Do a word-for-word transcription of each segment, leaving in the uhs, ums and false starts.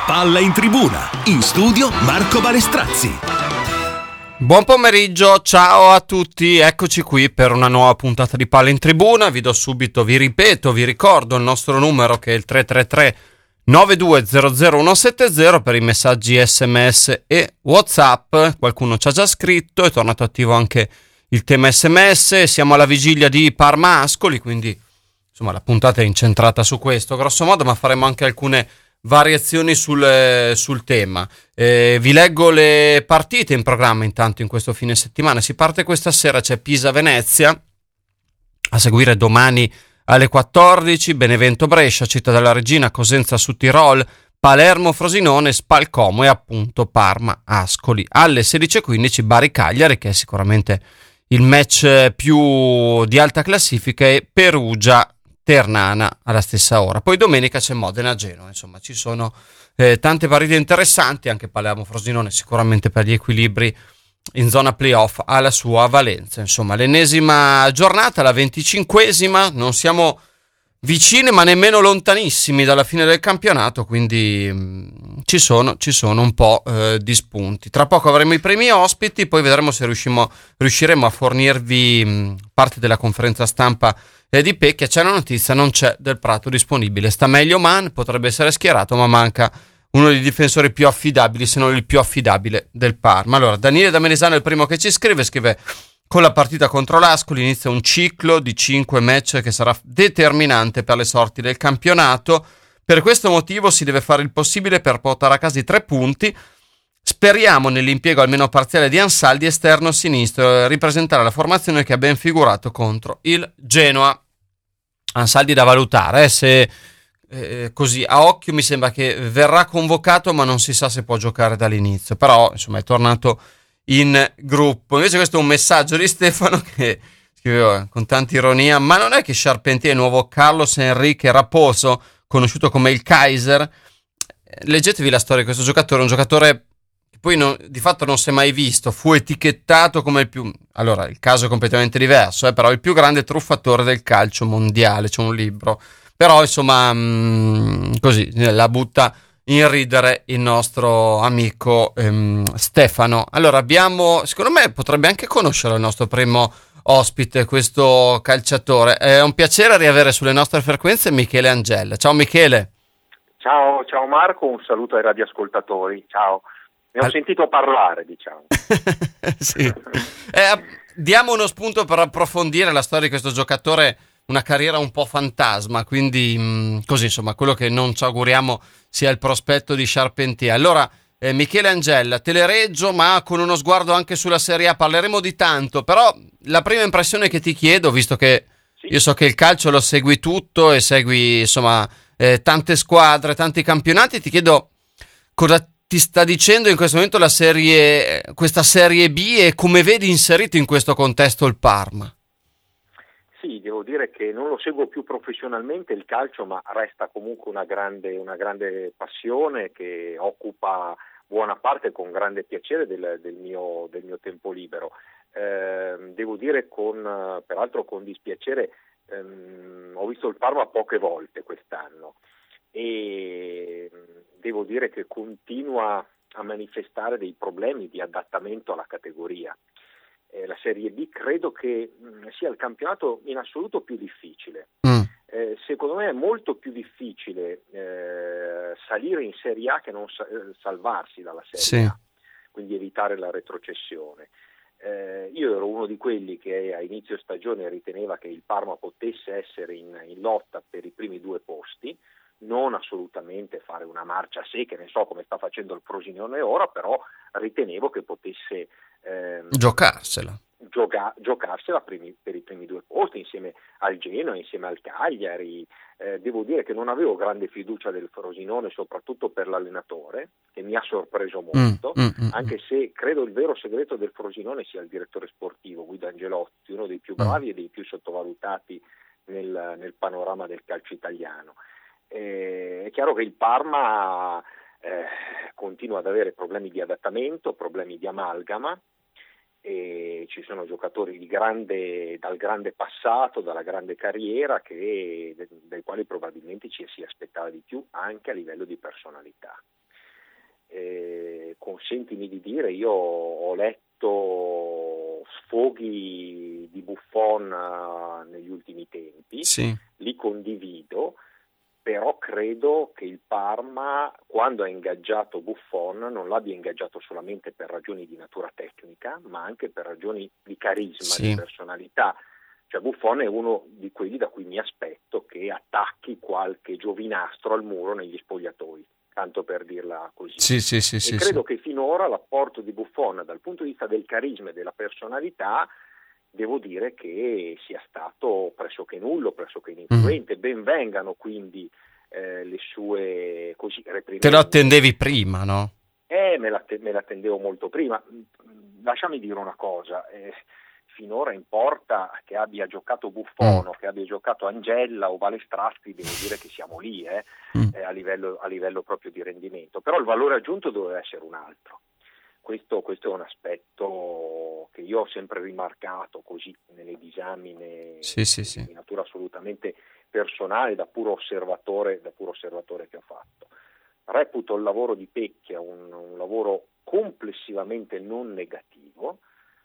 Palla in tribuna, in studio Marco Balestrazzi. Buon pomeriggio, ciao a tutti, eccoci qui per una nuova puntata di Palla in tribuna. Vi do subito, vi ripeto, vi ricordo il nostro numero che è il tre tre tre nove due zero zero uno sette zero per i messaggi sms e WhatsApp. Qualcuno ci ha già scritto, è tornato attivo anche il tema sms. Siamo alla vigilia di Parma Ascoli, quindi insomma la puntata è incentrata su questo grosso modo, ma faremo anche alcune variazioni sul, sul tema. Eh, vi leggo le partite in programma intanto in questo fine settimana. Si parte questa sera, c'è Pisa-Venezia, a seguire domani alle quattordici Benevento-Brescia, Città della Regina, Cosenza su Tirol, Palermo-Frosinone, Spalcomo e appunto Parma-Ascoli. Alle sedici e quindici Bari-Cagliari, che è sicuramente il match più di alta classifica, e Perugia-Ternana alla stessa ora. Poi domenica c'è Modena-Genoa, insomma ci sono eh, tante partite interessanti, anche Palermo-Frosinone sicuramente per gli equilibri in zona playoff ha la sua valenza. Insomma l'ennesima giornata, la venticinquesima, non siamo vicini ma nemmeno lontanissimi dalla fine del campionato, quindi mh, ci sono ci sono un po' eh, di spunti. Tra poco avremo i primi ospiti, poi vedremo se riuscimo, riusciremo a fornirvi mh, parte della conferenza stampa eh, di Pecchia. C'è una notizia, non c'è Del Prato disponibile, sta meglio Man, potrebbe essere schierato, ma manca uno dei difensori più affidabili, se non il più affidabile del Parma. Allora, Daniele da Menesano è il primo che ci scrive, scrive: con la partita contro l'Ascoli inizia un ciclo di cinque match che sarà determinante per le sorti del campionato. Per questo motivo si deve fare il possibile per portare a casa i tre punti. Speriamo nell'impiego almeno parziale di Ansaldi esterno sinistro e ripresentare la formazione che ha ben figurato contro il Genoa. Ansaldi da valutare, eh, se eh, così a occhio mi sembra che verrà convocato, ma non si sa se può giocare dall'inizio, però insomma è tornato in gruppo. Invece questo è un messaggio di Stefano che scriveva con tanta ironia: ma non è che Charpentier è il nuovo Carlos Enrique Raposo, conosciuto come il Kaiser? Leggetevi la storia di questo giocatore, un giocatore che poi non, di fatto non si è mai visto, fu etichettato come il più, allora il caso è completamente diverso, eh, però il più grande truffatore del calcio mondiale, c'è un libro, però insomma mh, così la butta in ridere il nostro amico ehm, Stefano. Allora abbiamo, secondo me potrebbe anche conoscere il nostro primo ospite, questo calciatore. È un piacere riavere sulle nostre frequenze Michele Angella. Ciao Michele. Ciao, ciao Marco, un saluto ai radioascoltatori. Ciao, ne ho All... sentito parlare, diciamo. Sì. Eh, diamo uno spunto per approfondire la storia di questo giocatore, una carriera un po' fantasma, quindi mh, così insomma quello che non ci auguriamo sia il prospetto di Charpentier. Allora eh, Michele Angella, te le reggio, ma con uno sguardo anche sulla Serie A. Parleremo di tanto, però la prima impressione che ti chiedo, visto che sì, io so che il calcio lo segui tutto e segui insomma eh, tante squadre, tanti campionati, ti chiedo cosa ti sta dicendo in questo momento la serie, questa Serie B, e come vedi inserito in questo contesto il Parma. Sì, devo dire che non lo seguo più professionalmente il calcio, ma resta comunque una grande, una grande passione che occupa buona parte con grande piacere del, del, mio, del mio tempo libero. Eh, devo dire con, peraltro con dispiacere, ehm, ho visto il Parma poche volte quest'anno e devo dire che continua a manifestare dei problemi di adattamento alla categoria. Eh, la Serie B credo che mh, sia il campionato in assoluto più difficile. Mm. Eh, secondo me è molto più difficile eh, salire in Serie A che non sa- salvarsi dalla Serie sì. A, quindi evitare la retrocessione. Eh, io ero uno di quelli che a inizio stagione riteneva che il Parma potesse essere in, in lotta per i primi due posti, non assolutamente fare una marcia a sé, che ne so come sta facendo il Frosinone ora, però ritenevo che potesse ehm, giocarsela gioca- giocarsela primi, per i primi due posti insieme al Genoa, insieme al Cagliari. Eh, devo dire che non avevo grande fiducia del Frosinone, soprattutto per l'allenatore, che mi ha sorpreso molto, mm, mm, anche se credo il vero segreto del Frosinone sia il direttore sportivo Guido Angelotti, uno dei più bravi mm. e dei più sottovalutati nel, nel panorama del calcio italiano. Eh, è chiaro che il Parma eh, continua ad avere problemi di adattamento, problemi di amalgama, e ci sono giocatori di grande, dal grande passato, dalla grande carriera, che, dai quali probabilmente ci si aspettava di più anche a livello di personalità. eh, consentimi di dire, io ho letto sfoghi di Buffon uh, negli ultimi tempi, sì. li condivido, però credo che il Parma, quando ha ingaggiato Buffon, non l'abbia ingaggiato solamente per ragioni di natura tecnica, ma anche per ragioni di carisma, sì. di personalità. Cioè Buffon è uno di quelli da cui mi aspetto che attacchi qualche giovinastro al muro negli spogliatoi, tanto per dirla così. Sì, sì, sì, e sì, credo sì. che finora l'apporto di Buffon dal punto di vista del carisma e della personalità, devo dire che sia stato pressoché nullo, pressoché ininfluente. Mm. Ben vengano quindi eh, le sue così reprimende. Te lo attendevi prima, no? Eh, me, la, me l'attendevo molto prima. Lasciami dire una cosa, eh, finora importa che abbia giocato Buffon, mm. che abbia giocato Angella o Balestraschi, devo dire che siamo lì eh, mm. eh, a, livello, a livello proprio di rendimento, però il valore aggiunto doveva essere un altro. Questo, questo è un aspetto che io ho sempre rimarcato così nelle disamine sì, sì, sì. di natura assolutamente personale, da puro osservatore, da puro osservatore che ho fatto. Reputo il lavoro di Pecchia un, un lavoro complessivamente non negativo,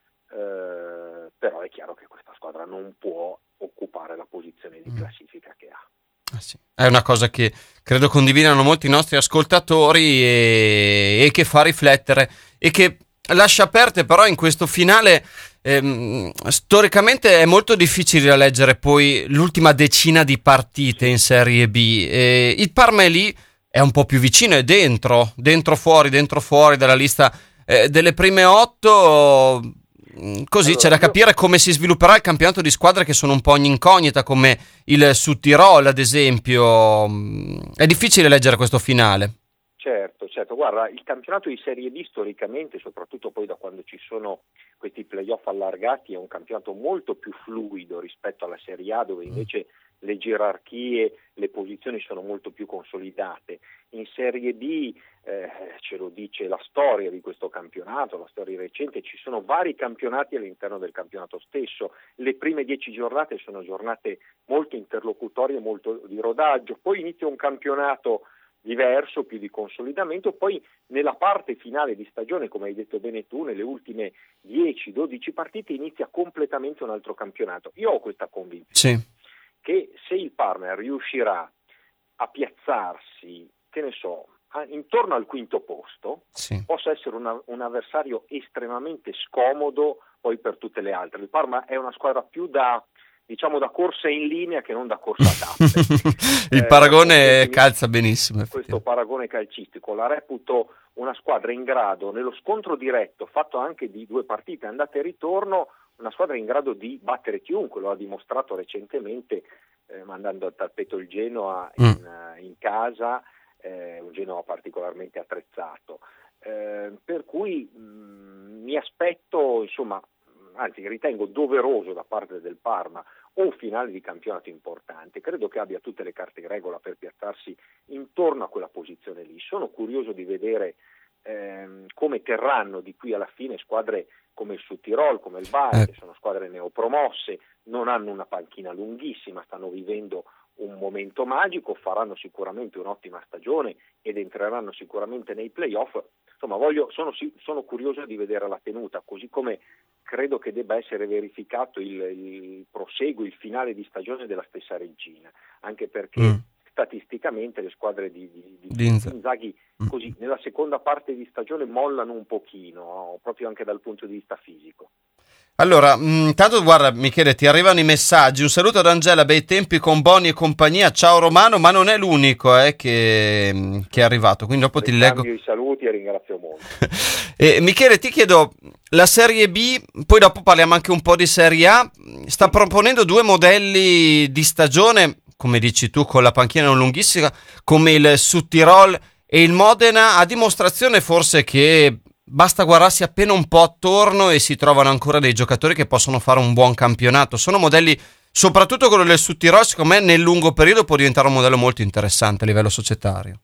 eh, però è chiaro che questa squadra non può occupare la posizione di classifica che ha. Ah, sì. È una cosa che credo condividano molti nostri ascoltatori e, e che fa riflettere e che lascia aperte però in questo finale ehm, storicamente è molto difficile da leggere poi l'ultima decina di partite in Serie B e il Parma è lì, è un po' più vicino, è dentro dentro fuori, dentro fuori dalla lista eh, delle prime otto. Così allora, c'è da capire io... come si svilupperà il campionato di squadre che sono un po' in incognita, come il Südtirol ad esempio. È difficile leggere questo finale. Certo, certo, guarda, il campionato di Serie B storicamente, soprattutto poi da quando ci sono questi playoff allargati, è un campionato molto più fluido rispetto alla Serie A, dove invece le gerarchie, le posizioni sono molto più consolidate. In Serie B, eh, ce lo dice la storia di questo campionato, la storia recente, ci sono vari campionati all'interno del campionato stesso. Le prime dieci giornate sono giornate molto interlocutorie, molto di rodaggio, poi inizia un campionato diverso, più di consolidamento, poi nella parte finale di stagione, come hai detto bene tu, nelle ultime dieci dodici partite inizia completamente un altro campionato. Io ho questa convinzione sì. che se il Parma riuscirà a piazzarsi, che ne so, intorno al quinto posto, sì. possa essere una, un avversario estremamente scomodo poi per tutte le altre. Il Parma è una squadra più da diciamo da corsa in linea che non da corsa a tappe. Il eh, paragone calza benissimo. Questo paragone calcistico la reputo una squadra in grado, nello scontro diretto, fatto anche di due partite andata e ritorno, una squadra in grado di battere chiunque, lo ha dimostrato recentemente eh, mandando al tappeto il Genoa in, mm. in casa, eh, un Genoa particolarmente attrezzato. Eh, per cui mh, mi aspetto, insomma, anzi ritengo doveroso da parte del Parma un finale di campionato importante. Credo che abbia tutte le carte in regola per piazzarsi intorno a quella posizione lì. Sono curioso di vedere ehm, come terranno di qui alla fine squadre come il Südtirol, come il Bari, eh. che sono squadre neopromosse, non hanno una panchina lunghissima, stanno vivendo un momento magico, faranno sicuramente un'ottima stagione ed entreranno sicuramente nei playoff. Insomma, voglio, sono, sono curioso di vedere la tenuta, così come credo che debba essere verificato il, il proseguo, il finale di stagione della stessa Regina, anche perché mm. statisticamente le squadre di, di, di Inzaghi mm. così nella seconda parte di stagione mollano un pochino, proprio anche dal punto di vista fisico. Allora, intanto guarda Michele, ti arrivano i messaggi, un saluto ad Angela, bei tempi con Boni e compagnia, ciao Romano, ma non è l'unico eh, che, che è arrivato, quindi dopo ti leggo i saluti e ringrazio molto. E, Michele, ti chiedo, la Serie B, poi dopo parliamo anche un po' di Serie A, sta proponendo due modelli di stagione, come dici tu, con la panchina non lunghissima, come il Südtirol e il Modena, a dimostrazione forse che basta guardarsi appena un po' attorno e si trovano ancora dei giocatori che possono fare un buon campionato. Sono modelli, soprattutto quello del Südtirol, secondo me nel lungo periodo può diventare un modello molto interessante a livello societario.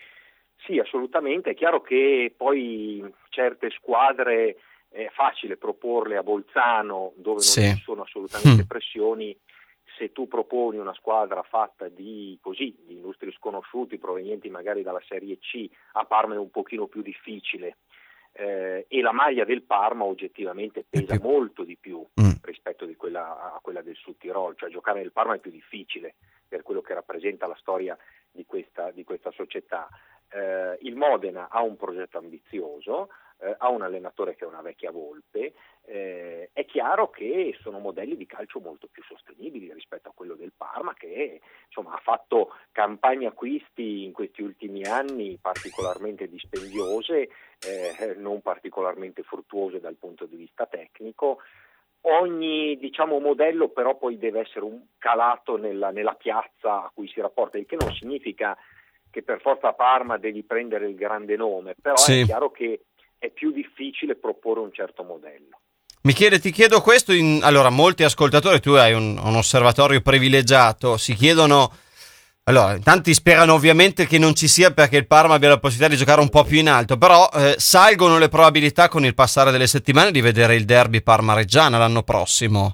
Sì, assolutamente. È chiaro che poi certe squadre è facile proporle a Bolzano, dove non sì. ci sono assolutamente pressioni, se tu proponi una squadra fatta di così, di illustri sconosciuti provenienti magari dalla Serie C, a Parma è un pochino più difficile, eh, e la maglia del Parma oggettivamente pesa più. molto di più mm. rispetto di quella, a quella del Sud Tirol, cioè giocare nel Parma è più difficile per quello che rappresenta la storia di questa, di questa società. Eh, il Modena ha un progetto ambizioso, eh, ha un allenatore che è una vecchia volpe, eh, è chiaro che sono modelli di calcio molto più sostenibili rispetto a quello del Parma, che insomma ha fatto campagne acquisti in questi ultimi anni particolarmente dispendiose, eh, non particolarmente fruttuose dal punto di vista tecnico. Ogni diciamo modello però poi deve essere un calato nella, nella piazza a cui si rapporta, il che non significa che per forza a Parma devi prendere il grande nome, però sì. È chiaro che è più difficile proporre un certo modello. Michele, ti chiedo questo, in... allora molti ascoltatori, tu hai un, un osservatorio privilegiato, si chiedono, allora tanti sperano ovviamente che non ci sia perché il Parma abbia la possibilità di giocare un po' più in alto, però eh, salgono le probabilità con il passare delle settimane di vedere il derby Parma-Reggiana l'anno prossimo.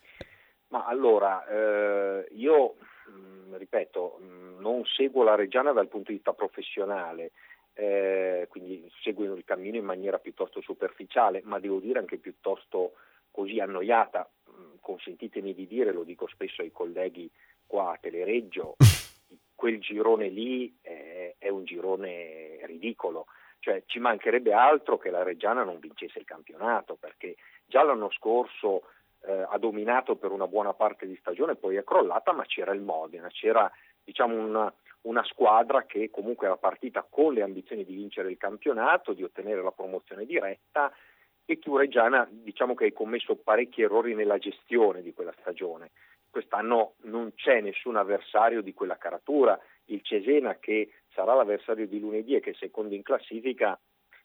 Ma allora, eh, io mh, ripeto, mh, non seguo la Reggiana dal punto di vista professionale, Eh, quindi seguono il cammino in maniera piuttosto superficiale, ma devo dire anche piuttosto così annoiata. Consentitemi di dire, lo dico spesso ai colleghi qua a Telereggio, quel girone lì è, è un girone ridicolo, cioè ci mancherebbe altro che la Reggiana non vincesse il campionato, perché già l'anno scorso eh, ha dominato per una buona parte di stagione, poi è crollata, ma c'era il Modena, c'era diciamo una una squadra che comunque era partita con le ambizioni di vincere il campionato, di ottenere la promozione diretta, e tu Reggiana diciamo che hai commesso parecchi errori nella gestione di quella stagione. Quest'anno non c'è nessun avversario di quella caratura, il Cesena che sarà l'avversario di lunedì e che è secondo in classifica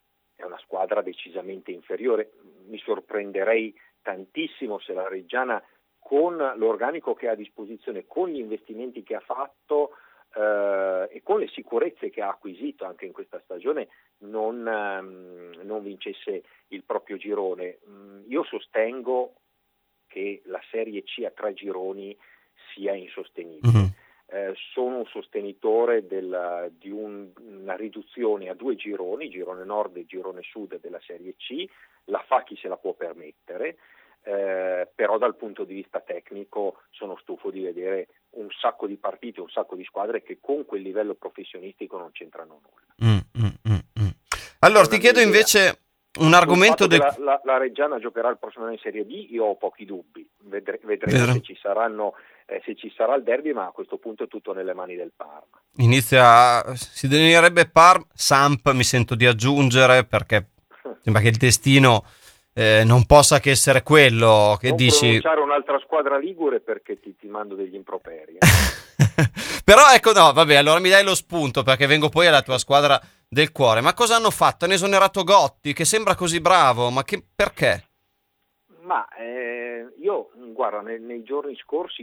è una squadra decisamente inferiore. Mi sorprenderei tantissimo se la Reggiana, con l'organico che ha a disposizione, con gli investimenti che ha fatto, Uh, e con le sicurezze che ha acquisito anche in questa stagione, non, um, non vincesse il proprio girone. Um, io sostengo che la Serie C a tre gironi sia insostenibile. Mm-hmm. Uh, sono un sostenitore del, di un, una riduzione a due gironi, girone nord e girone sud della Serie C, la fa chi se la può permettere. Eh, però dal punto di vista tecnico sono stufo di vedere un sacco di partite, un sacco di squadre che con quel livello professionistico non c'entrano nulla. Mm, mm, mm. Allora ti chiedo idea. invece un argomento del... la, la, la Reggiana giocherà il prossimo anno in Serie B, io ho pochi dubbi, Vedre, vedremo se ci saranno eh, se ci sarà il derby, ma a questo punto è tutto nelle mani del Parma. Inizia, si definirebbe Parma, Samp mi sento di aggiungere, perché sembra che il destino Eh, non possa che essere quello che non dici. Non pronunciare un'altra squadra ligure perché ti, ti mando degli improperi. Eh. Però ecco, no, vabbè, allora mi dai lo spunto perché vengo poi alla tua squadra del cuore. Ma cosa hanno fatto? Hanno esonerato Gotti, che sembra così bravo, ma che, perché? Ma eh, io, guarda, nei, nei giorni scorsi,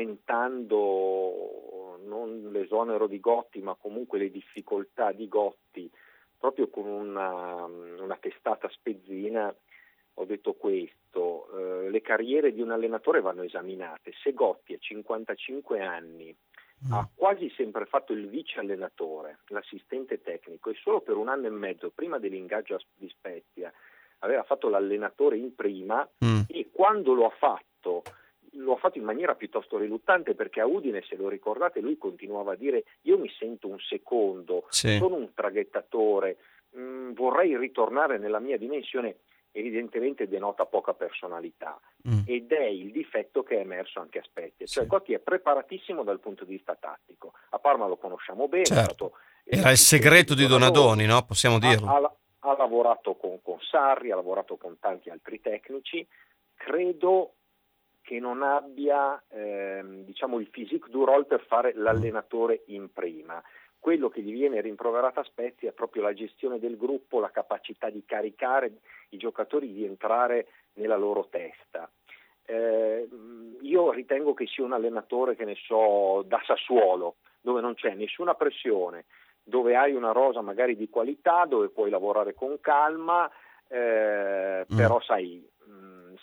commentando non l'esonero di Gotti, ma comunque le difficoltà di Gotti, proprio con una, una testata spezzina, ho detto questo, eh, le carriere di un allenatore vanno esaminate. Se Gotti a cinquantacinque anni mm. ha quasi sempre fatto il vice allenatore, l'assistente tecnico, e solo per un anno e mezzo prima dell'ingaggio di Spezia aveva fatto l'allenatore in prima, mm. e quando lo ha fatto lo ha fatto in maniera piuttosto riluttante, perché a Udine, se lo ricordate, lui continuava a dire: io mi sento un secondo, sì. sono un traghettatore, mh, vorrei ritornare nella mia dimensione. Evidentemente denota poca personalità, mm. ed è il difetto che è emerso anche a Spezia. Cioè sì. Gotti è preparatissimo dal punto di vista tattico, a Parma lo conosciamo bene, certo. è stato, era il segreto di Donadoni, no? Possiamo dirlo. Ha, ha, ha lavorato con, con Sarri, ha lavorato con tanti altri tecnici, credo che non abbia ehm, diciamo il physique du rôle per fare l'allenatore in prima. Quello che gli viene rimproverato a Spezia è proprio la gestione del gruppo, la capacità di caricare i giocatori, di entrare nella loro testa. Eh, io ritengo che sia un allenatore, che ne so, da Sassuolo, dove non c'è nessuna pressione, dove hai una rosa magari di qualità, dove puoi lavorare con calma, eh, mm. però sai,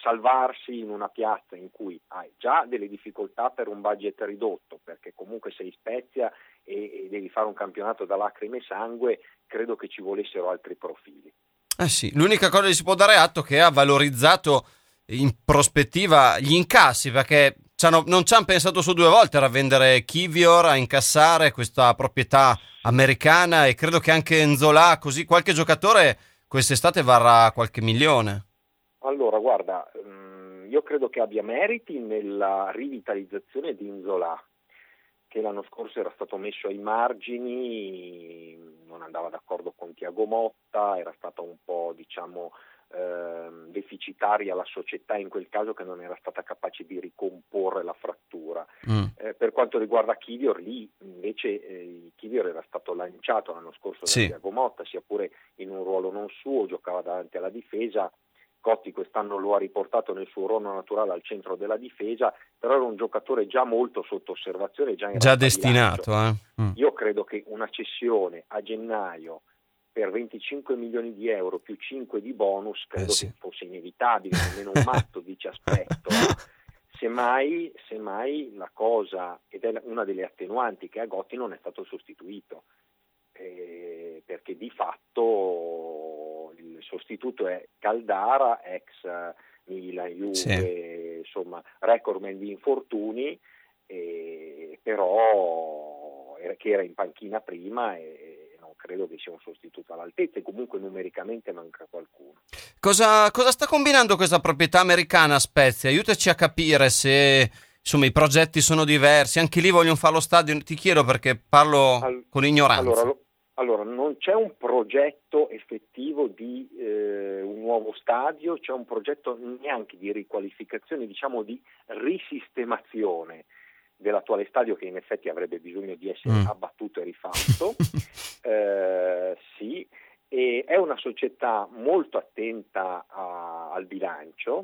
salvarsi in una piazza in cui hai già delle difficoltà per un budget ridotto, perché comunque sei Spezia e, e devi fare un campionato da lacrime e sangue, credo che ci volessero altri profili. Eh sì, l'unica cosa che si può dare atto è che ha valorizzato in prospettiva gli incassi, perché c'hanno, non ci hanno pensato su due volte a vendere Kivior, a incassare questa proprietà americana, e credo che anche Nzola, così qualche giocatore quest'estate varrà qualche milione. Allora, guarda, io credo che abbia meriti nella rivitalizzazione di Nzola, che l'anno scorso era stato messo ai margini, non andava d'accordo con Thiago Motta, era stata un po', diciamo, eh, deficitaria la società in quel caso, che non era stata capace di ricomporre la frattura. Mm. Eh, per quanto riguarda Kivior, lì invece eh, Kivior era stato lanciato l'anno scorso sì. da Thiago Motta, sia pure in un ruolo non suo, giocava davanti alla difesa. Gotti quest'anno lo ha riportato nel suo ruolo naturale al centro della difesa, però era un giocatore già molto sotto osservazione, già, in già destinato. Eh? Mm. Io credo che una cessione a gennaio per venticinque milioni di euro più cinque di bonus credo eh sì. che fosse inevitabile, nemmeno un matto dice aspetto. Semmai, semmai la cosa, ed è una delle attenuanti, che a Gotti non è stato sostituito, eh, perché di fatto il sostituto è Caldara, ex Milan, Juve, sì. insomma recordman di infortuni, eh, però era, che era in panchina prima e non credo che sia un sostituto all'altezza, e comunque numericamente manca qualcuno. Cosa, cosa sta combinando questa proprietà americana a Spezia? Aiutaci a capire se insomma i progetti sono diversi, anche lì vogliono fare lo stadio, ti chiedo perché parlo All, con ignoranza. Allora, Allora, non c'è un progetto effettivo di eh, un nuovo stadio, c'è un progetto neanche di riqualificazione, diciamo di risistemazione dell'attuale stadio, che in effetti avrebbe bisogno di essere mm. abbattuto e rifatto. eh, sì, e è una società molto attenta a, al bilancio.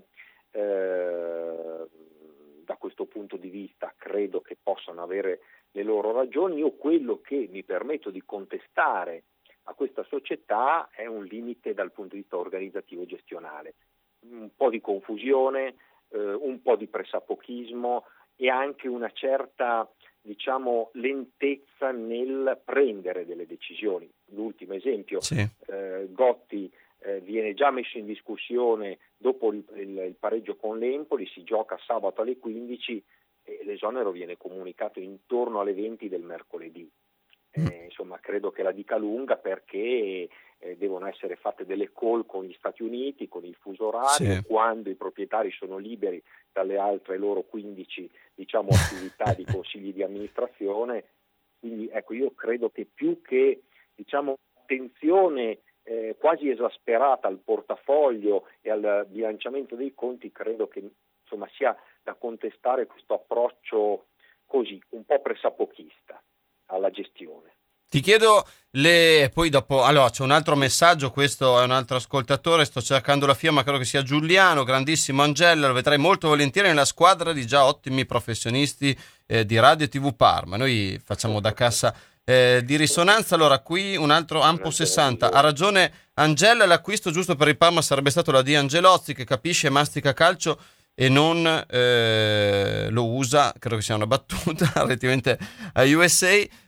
Eh, da questo punto di vista credo che possano avere le loro ragioni. Io quello che mi permetto di contestare a questa società è un limite dal punto di vista organizzativo e gestionale, un po' di confusione, eh, un po' di pressapochismo e anche una certa, diciamo, lentezza nel prendere delle decisioni. L'ultimo esempio, sì. eh, Gotti eh, viene già messo in discussione dopo il, il, il pareggio con l'Empoli, si gioca sabato alle quindici e l'esonero viene comunicato intorno alle venti del mercoledì. Eh, insomma, credo che la dica lunga, perché eh, devono essere fatte delle call con gli Stati Uniti, con il fuso orario, sì. quando i proprietari sono liberi dalle altre loro quindici, diciamo, attività di consigli di amministrazione. Quindi ecco, io credo che più che, diciamo, attenzione eh, quasi esasperata al portafoglio e al bilanciamento dei conti, credo che insomma sia da contestare questo approccio così un po' pressapochista alla gestione. Ti chiedo le poi dopo, allora c'è un altro messaggio, questo è un altro ascoltatore, sto cercando la firma, credo che sia Giuliano, grandissimo Angela, lo vedrei molto volentieri nella squadra di già ottimi professionisti eh, di Radio e tivù Parma. Noi facciamo da cassa eh, di risonanza. Allora qui un altro Ampo sessanta, ha ragione Angela, l'acquisto giusto per il Parma sarebbe stato la di Angelozzi, che capisce e mastica calcio e non eh, lo usa, credo che sia una battuta relativamente a U S A.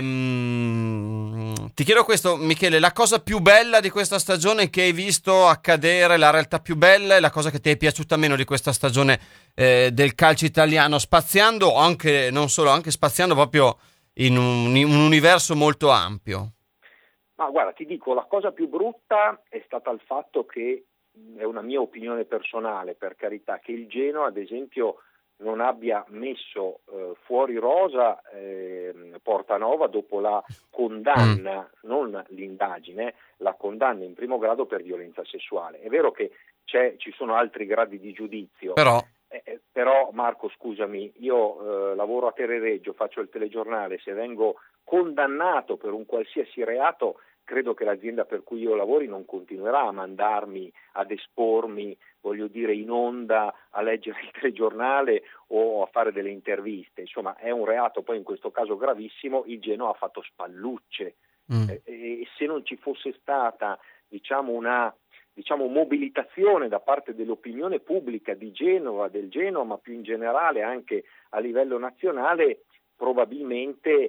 Ehm, ti chiedo questo, Michele, la cosa più bella di questa stagione che hai visto accadere, la realtà più bella, e la cosa che ti è piaciuta meno di questa stagione eh, del calcio italiano, spaziando anche, non solo, anche spaziando proprio in un, in un universo molto ampio? Ma guarda, ti dico, la cosa più brutta è stata il fatto che, è una mia opinione personale, per carità, che il Genoa ad esempio non abbia messo eh, fuori rosa eh, Portanova dopo la condanna, mm. non l'indagine, la condanna in primo grado per violenza sessuale. È vero che c'è, ci sono altri gradi di giudizio, però, eh, però Marco, scusami, io eh, lavoro a Terereggio, faccio il telegiornale, se vengo condannato per un qualsiasi reato, credo che l'azienda per cui io lavori non continuerà a mandarmi ad espormi, voglio dire, in onda a leggere il telegiornale o a fare delle interviste. Insomma, è un reato poi in questo caso gravissimo. Il Genoa ha fatto spallucce mm. e, e se non ci fosse stata, diciamo, una diciamo, mobilitazione da parte dell'opinione pubblica di Genova, del Genoa, ma più in generale anche a livello nazionale, probabilmente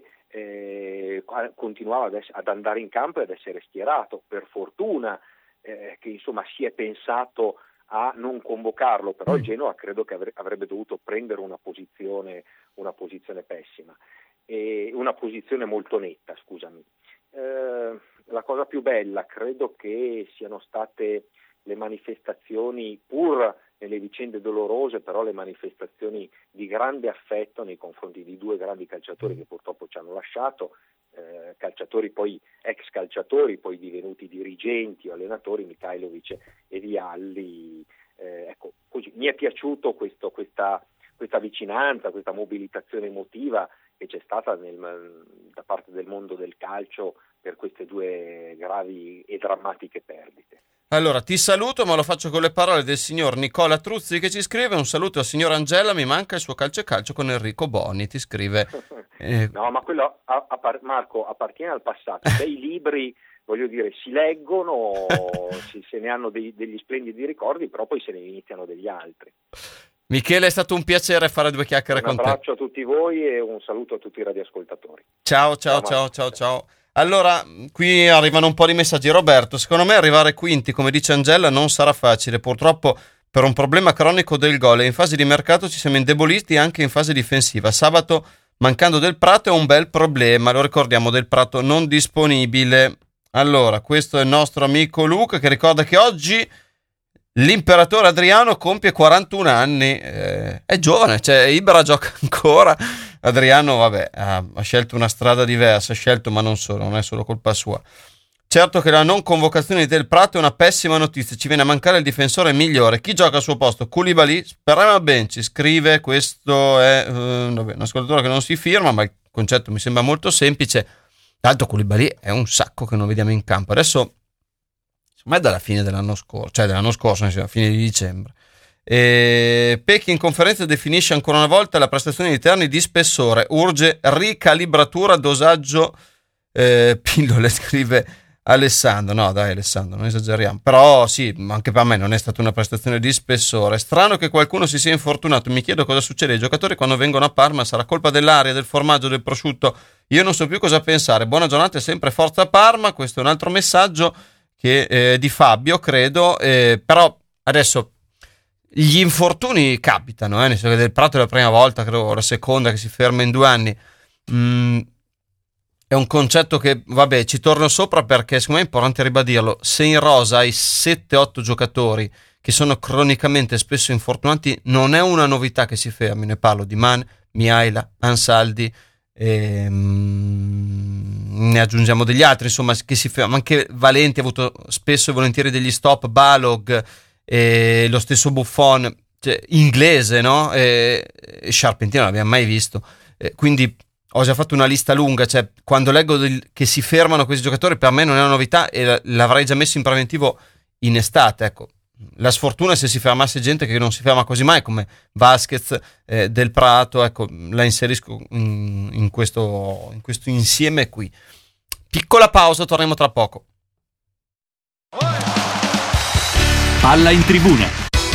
eh, continuava ad, ess- ad andare in campo e ad essere schierato. Per fortuna eh, che insomma si è pensato a non convocarlo, però il Genoa credo che avre- avrebbe dovuto prendere una posizione, una posizione pessima, e una posizione molto netta, scusami. Eh, la cosa più bella credo che siano state le manifestazioni, pur nelle vicende dolorose, però le manifestazioni di grande affetto nei confronti di due grandi calciatori che purtroppo ci hanno lasciato, eh, calciatori poi ex calciatori, poi divenuti dirigenti o allenatori, Mihajlović e Vialli. Eh, ecco, così mi è piaciuto questo, questa, questa vicinanza, questa mobilitazione emotiva che c'è stata nel, da parte del mondo del calcio per queste due gravi e drammatiche perdite. Allora, ti saluto, ma lo faccio con le parole del signor Nicola Truzzi che ci scrive: un saluto al signor Angela, mi manca il suo calcio e calcio con Enrico Boni, ti scrive. Eh... No, ma quello, a, a, Marco, appartiene al passato. Dei libri, voglio dire, si leggono, si, se ne hanno dei, degli splendidi ricordi, però poi se ne iniziano degli altri. Michele, è stato un piacere fare due chiacchiere con te. Un abbraccio a tutti voi e un saluto a tutti i radioascoltatori. Ciao, ciao, ciao, ciao, ciao. Allora, qui arrivano un po' di messaggi. Roberto, secondo me arrivare quinti, come dice Angela, non sarà facile. Purtroppo per un problema cronico del gol e in fase di mercato ci siamo indeboliti anche in fase difensiva. Sabato, mancando Del Prato, è un bel problema. Lo ricordiamo, Del Prato non disponibile. Allora, questo è il nostro amico Luca che ricorda che oggi l'imperatore Adriano compie quarantuno anni. Eh, è giovane, cioè Ibra gioca ancora. Adriano, vabbè, ha, ha scelto una strada diversa, ha scelto, ma non solo, non è solo colpa sua. Certo che la non convocazione di Del Prato è una pessima notizia, ci viene a mancare il difensore migliore. Chi gioca al suo posto? Koulibaly? Speriamo a bench, scrive, questo è uh, vabbè, un ascoltatore che non si firma, ma il concetto mi sembra molto semplice. Tanto Koulibaly è un sacco che non vediamo in campo. Adesso, secondo me è dalla fine dell'anno scorso, cioè dell'anno scorso, alla fine di dicembre. E Pecchi in conferenza definisce ancora una volta la prestazione di Terni di spessore, urge ricalibratura dosaggio eh, pillole, scrive Alessandro. No dai Alessandro, non esageriamo, però sì, anche per me non è stata una prestazione di spessore. Strano che qualcuno si sia infortunato, mi chiedo cosa succede ai giocatori quando vengono a Parma. Sarà colpa dell'aria, del formaggio, del prosciutto? Io non so più cosa pensare. Buona giornata e sempre forza Parma. Questo è un altro messaggio che eh, di Fabio, credo, eh, però adesso gli infortuni capitano, eh? Nel senso che Del Prato è la prima volta, credo la seconda che si ferma in due anni. Mm, è un concetto che, vabbè, ci torno sopra perché secondo me è importante ribadirlo. Se in rosa hai sette otto giocatori che sono cronicamente spesso infortunati, non è una novità che si fermi. Ne parlo di Man, Mihaila, Ansaldi, ehm, ne aggiungiamo degli altri, insomma, che si fermano. Anche Valenti ha avuto spesso e volentieri degli stop, Balog, e lo stesso Buffon, cioè, inglese, no? E, e Charpentier non l'abbiamo mai visto, e quindi ho già fatto una lista lunga, cioè quando leggo del, che si fermano questi giocatori, per me non è una novità e l'avrei già messo in preventivo in estate. Ecco, la sfortuna è se si fermasse gente che non si ferma quasi mai, come Vasquez, eh, Del Prato, ecco, la inserisco in, in, questo, in questo insieme qui. Piccola pausa, torniamo tra poco. Palla in tribuna.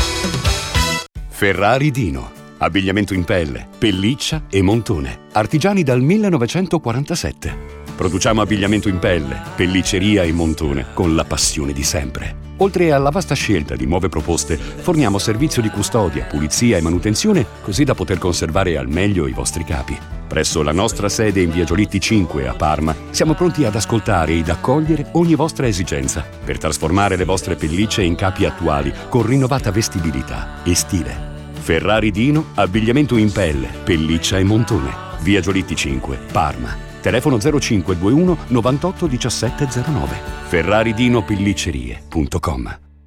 Ferrari Dino. Abbigliamento in pelle, pelliccia e montone. Artigiani dal millenovecentoquarantasette. Produciamo abbigliamento in pelle, pellicceria e montone con la passione di sempre. Oltre alla vasta scelta di nuove proposte, forniamo servizio di custodia, pulizia e manutenzione così da poter conservare al meglio i vostri capi. Presso la nostra sede in via Giolitti cinque a Parma siamo pronti ad ascoltare ed accogliere ogni vostra esigenza per trasformare le vostre pellicce in capi attuali con rinnovata vestibilità e stile. Ferrari Dino, abbigliamento in pelle, pelliccia e montone. Via Giolitti cinque, Parma. Telefono zero cinque due uno novantotto diciassette zero nove. ferraridino pelliccerie punto com.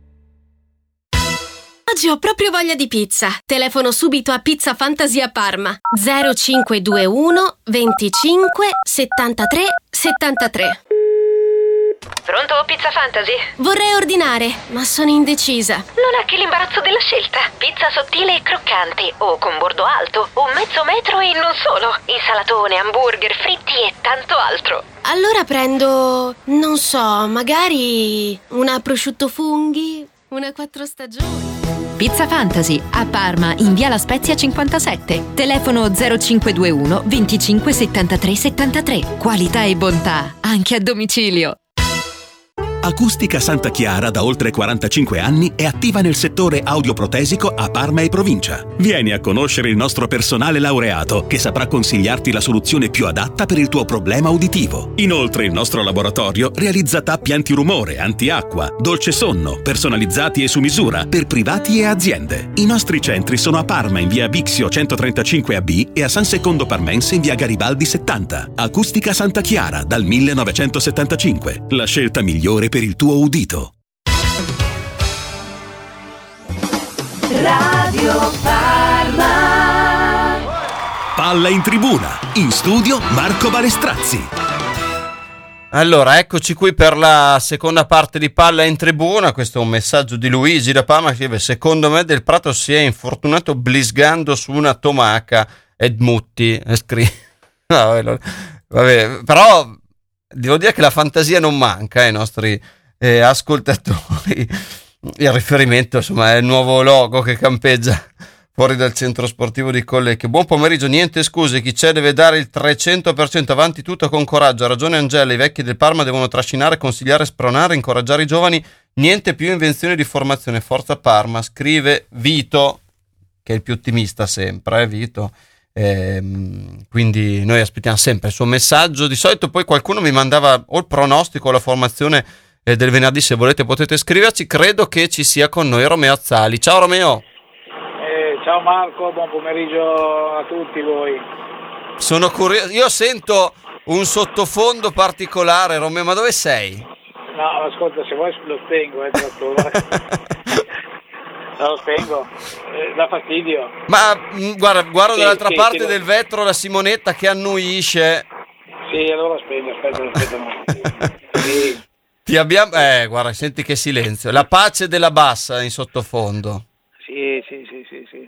Oggi ho proprio voglia di pizza. Telefono subito a Pizza Fantasia Parma. zero cinque due uno venticinque settantatré settantatré. Pronto, Pizza Fantasy? Vorrei ordinare, ma sono indecisa. Non ha che l'imbarazzo della scelta. Pizza sottile e croccante, o con bordo alto, o mezzo metro e non solo. Insalatone, hamburger, fritti e tanto altro. Allora prendo, non so, magari una prosciutto funghi, una quattro stagioni. Pizza Fantasy, a Parma, in via La Spezia cinquantasette. Telefono zero cinque due uno venticinque settantatré settantatré. Qualità e bontà, anche a domicilio. Acustica Santa Chiara da oltre quarantacinque anni è attiva nel settore audioprotesico a Parma e provincia. Vieni a conoscere il nostro personale laureato che saprà consigliarti la soluzione più adatta per il tuo problema uditivo. Inoltre il nostro laboratorio realizza tappi antirumore, antiacqua, dolce sonno, personalizzati e su misura per privati e aziende. I nostri centri sono a Parma in via Bixio centotrentacinque A B e a San Secondo Parmense in via Garibaldi settanta. Acustica Santa Chiara dal millenovecentosettantacinque. La scelta migliore per il tuo udito. Radio Parma. Palla in tribuna, in studio Marco Balestrazzi. Allora, eccoci qui per la seconda parte di Palla in tribuna. Questo è un messaggio di Luigi da Parma che scrive: secondo me Del Prato si è infortunato blisgando su una tomaca. Edmutti scrive. No, vabbè, però devo dire che la fantasia non manca ai nostri eh, ascoltatori. Il riferimento, insomma, è il nuovo logo che campeggia fuori dal centro sportivo di Collecchio. Buon pomeriggio, niente scuse, chi c'è deve dare il trecento per cento, avanti tutto con coraggio. Ha ragione Angela, i vecchi del Parma devono trascinare, consigliare, spronare, incoraggiare i giovani, niente più invenzioni di formazione. Forza Parma, scrive Vito, che è il più ottimista sempre, eh, Vito. Ehm, quindi noi aspettiamo sempre il suo messaggio. Di solito poi qualcuno mi mandava o il pronostico o la formazione eh, del venerdì, se volete potete scriverci. Credo che ci sia con noi Romeo Azzali. Ciao Romeo. Eh, ciao Marco, buon pomeriggio a tutti voi. Sono curioso, io sento un sottofondo particolare. Romeo, ma dove sei? No, ascolta, se vuoi lo spengo, eh, No, lo spengo, eh, dà fastidio. Ma mh, guarda, guardo sì, dall'altra sì, parte sì, del lo... vetro la Simonetta che annuisce. Sì, allora lo spengo, aspetta, aspetta. Sì. Ti abbiamo... Eh, guarda, senti che silenzio. La pace della bassa in sottofondo. Sì, sì, sì, sì, sì.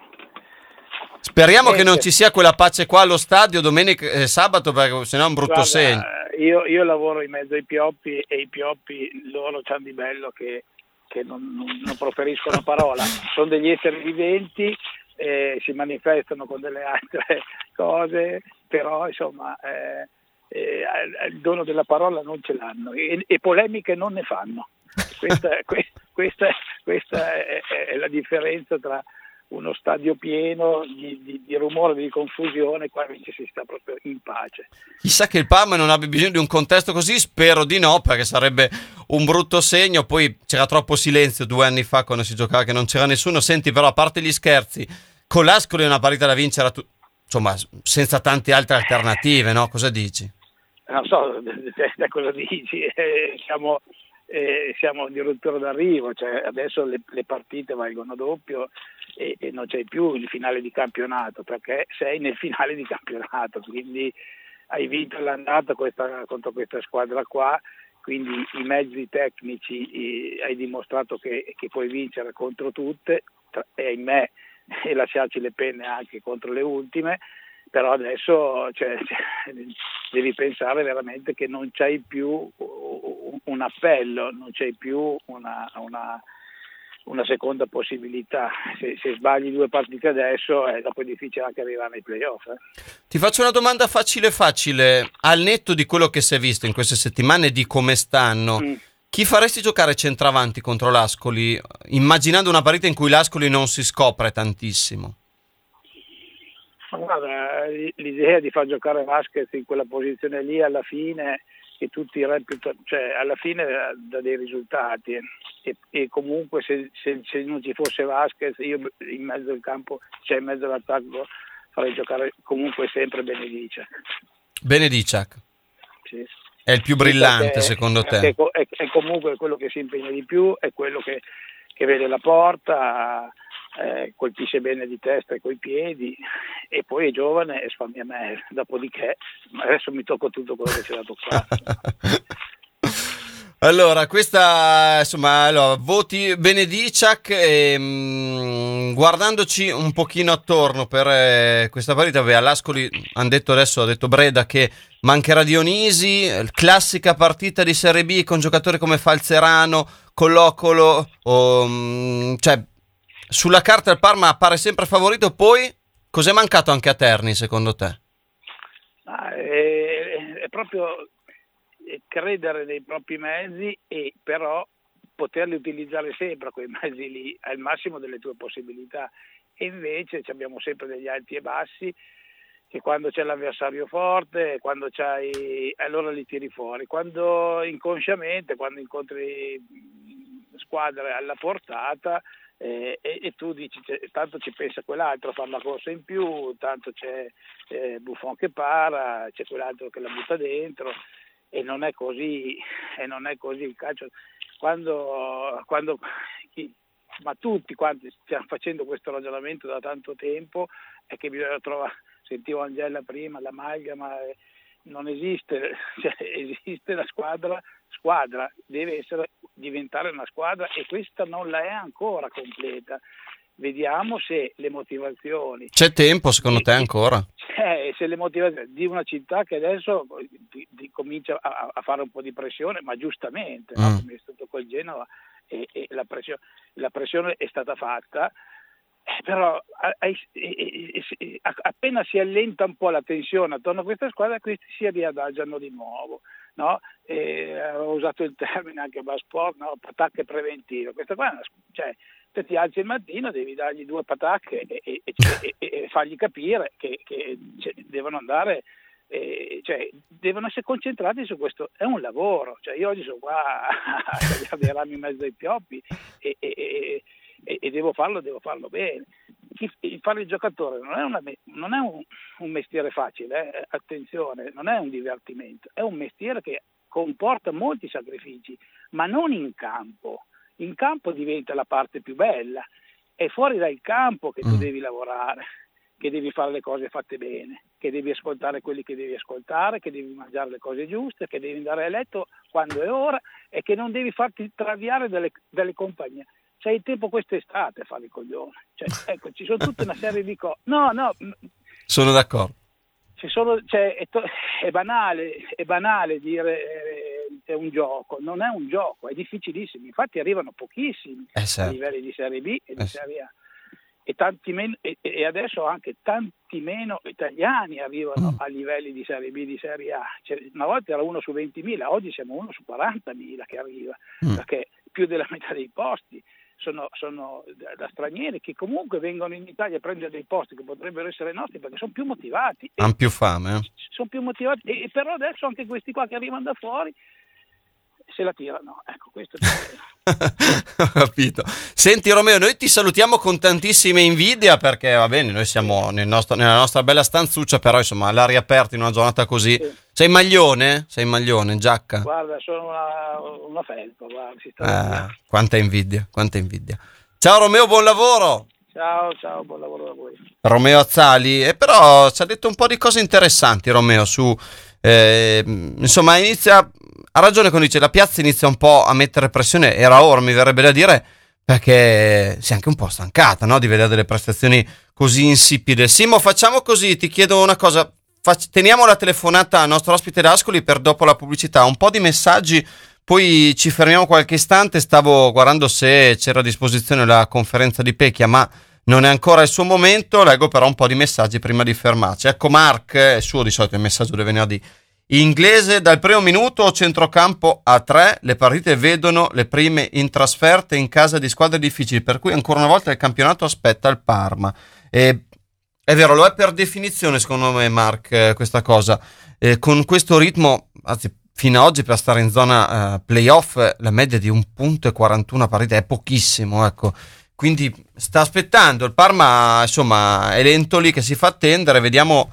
Speriamo Niente. che non ci sia quella pace qua allo stadio domenica e eh, sabato, perché sennò è un brutto Guarda, segno. Io, io lavoro in mezzo ai pioppi e i pioppi loro c'hanno di bello che che non, non, non proferiscono parola, sono degli esseri viventi, eh, si manifestano con delle altre cose, però insomma eh, eh, il dono della parola non ce l'hanno e, e polemiche non ne fanno. Questa, que, questa, questa è, è la differenza tra uno stadio pieno di, di, di rumore, di confusione, qua invece si sta proprio in pace. Chissà che il Parma non abbia bisogno di un contesto così, spero di no, perché sarebbe un brutto segno. Poi c'era troppo silenzio due anni fa quando si giocava che non c'era nessuno. Senti, però, a parte gli scherzi, con l'Ascoli è una partita da vincere, tu... insomma, senza tante altre alternative, no? Cosa dici? Non so da cosa dici, eh, siamo... Eh, siamo di rottura d'arrivo, cioè adesso le, le partite valgono doppio e, e non c'è più il finale di campionato perché sei nel finale di campionato, quindi hai vinto l'andata questa, contro questa squadra qua, quindi i mezzi tecnici eh, hai dimostrato che, che puoi vincere contro tutte tra, e ahimè e lasciarci le penne anche contro le ultime, però adesso cioè, devi pensare veramente che non c'hai più un appello, non c'hai più una, una, una seconda possibilità. Se, se sbagli due partite adesso è dopo è difficile anche arrivare ai playoff. Eh. Ti faccio una domanda facile facile, al netto di quello che si è visto in queste settimane e di come stanno, mm. chi faresti giocare centravanti contro l'Ascoli, immaginando una partita in cui l'Ascoli non si scopre tantissimo? Guarda, l'idea di far giocare Vasquez in quella posizione lì alla fine che tutti reputano, cioè alla fine dà dei risultati e, e comunque se, se, se non ci fosse Vasquez io in mezzo al campo, cioè in mezzo all'attacco farei giocare comunque sempre Benediciak. Benediciak? Sì. È il più brillante perché, secondo te? È, è, è comunque quello che si impegna di più, è quello che, che vede la porta, Eh, colpisce bene di testa e coi piedi e poi è giovane e sfamia me, dopodiché adesso mi tocco tutto quello che c'è dato qua. Allora, questa, insomma, allora, voti Benediciak e, mh, guardandoci un pochino attorno per eh, questa partita, beh, all'Ascoli hanno detto adesso, ha detto Breda che mancherà Dionisi, classica partita di Serie B con giocatori come Falzerano, Collocolo, o, mh, cioè sulla carta il Parma appare sempre favorito, poi cos'è mancato anche a Terni secondo te? Ah, è, è proprio credere nei propri mezzi e però poterli utilizzare sempre quei mezzi lì al massimo delle tue possibilità, e invece abbiamo sempre degli alti e bassi che quando c'è l'avversario forte, quando c'hai, allora li tiri fuori, quando inconsciamente, quando incontri squadre alla portata eh, e, e tu dici tanto ci pensa quell'altro a fare la corsa in più, tanto c'è eh, Buffon che para, c'è quell'altro che la butta dentro. E non è così, e non è così il calcio. Quando, quando ma tutti quanti stiamo facendo questo ragionamento da tanto tempo, è che bisogna trovare, sentivo Angela prima, l'amalgama, non esiste, cioè, esiste la squadra, squadra, deve essere, diventare una squadra, e questa non la è ancora completa. Vediamo se le motivazioni... C'è tempo secondo te ancora? C'è, se le motivazioni di una città che adesso di, di, comincia a, a fare un po' di pressione, ma giustamente, mm. no? Come è stato col Genova, e, e la, pressione, la pressione è stata fatta, eh, però a, a, a, appena si allenta un po' la tensione attorno a questa squadra, questi si riadagiano di nuovo. No? E, ho usato il termine anche a sport, no? Patacche preventive. Questa qua, cioè, se ti alzi il mattino devi dargli due patacche e, e, e, e fargli capire che, che cioè, devono andare, eh, cioè, devono essere concentrati su questo. È un lavoro, cioè, io oggi sono qua a tagliare dei rami in mezzo ai pioppi e, e, e, e, e devo farlo, devo farlo bene. Chi, fare il giocatore non è, una, non è un, un mestiere facile, eh? Attenzione, non è un divertimento, è un mestiere che comporta molti sacrifici, ma non in campo. In campo diventa la parte più bella, è fuori dal campo che tu mm. devi lavorare, che devi fare le cose fatte bene, che devi ascoltare quelli che devi ascoltare, che devi mangiare le cose giuste, che devi andare a letto quando è ora e che non devi farti traviare dalle, dalle compagnie. C'hai il tempo quest'estate a fare i coglioni, cioè, ecco, ci sono tutta una serie di cose. No, no, sono d'accordo. Ci sono, cioè, è, to- è banale, è banale dire eh, è un gioco, non è un gioco, è difficilissimo. Infatti arrivano pochissimi eh certo. a livelli di Serie B e di eh Serie A. E, tanti meno, e, e adesso anche tanti meno italiani arrivano mm. a livelli di Serie B, di Serie A. Cioè, una volta era uno su ventimila, oggi siamo uno su quarantamila che arriva, mm. perché più della metà dei posti sono, sono da, da stranieri che comunque vengono in Italia a prendere dei posti che potrebbero essere nostri perché sono più motivati. Hanno più fame. Eh? Sono più motivati, e, e però adesso anche questi qua che arrivano da fuori se la tirano, ecco, questo è il Ho capito. Senti Romeo, noi ti salutiamo con tantissima invidia perché va bene, noi siamo nel nostro, nella nostra bella stanzuccia, però insomma all'aria aperta in una giornata così. Sì. Sei maglione? Sei maglione, giacca? Guarda, sono una, una felpa, guarda, si sta eh, quanta invidia, quanta invidia. Ciao Romeo, buon lavoro! Ciao, ciao, buon lavoro da voi. Romeo Azzali, e però ci ha detto un po' di cose interessanti Romeo su, eh, insomma inizia... Ha ragione quando dice la piazza inizia un po' a mettere pressione, era ora mi verrebbe da dire, perché si è anche un po' stancata, no? Di vedere delle prestazioni così insipide. Simo, facciamo così, ti chiedo una cosa, Fac- teniamo la telefonata al nostro ospite d'Ascoli per dopo la pubblicità, un po' di messaggi, poi ci fermiamo qualche istante. Stavo guardando se c'era a disposizione la conferenza di Pecchia, ma non è ancora il suo momento, leggo però un po' di messaggi prima di fermarci. Ecco Mark, è suo di solito il messaggio del venerdì. Inglese, dal primo minuto centrocampo a tre, le partite vedono le prime in trasferte in casa di squadre difficili, per cui ancora una volta il campionato aspetta il Parma. E, è vero, lo è per definizione secondo me Mark questa cosa, e con questo ritmo, anzi fino ad oggi per stare in zona uh, playoff la media di un punto e quarantuno a partita è pochissimo, ecco, quindi sta aspettando il Parma, insomma è lento lì che si fa attendere, vediamo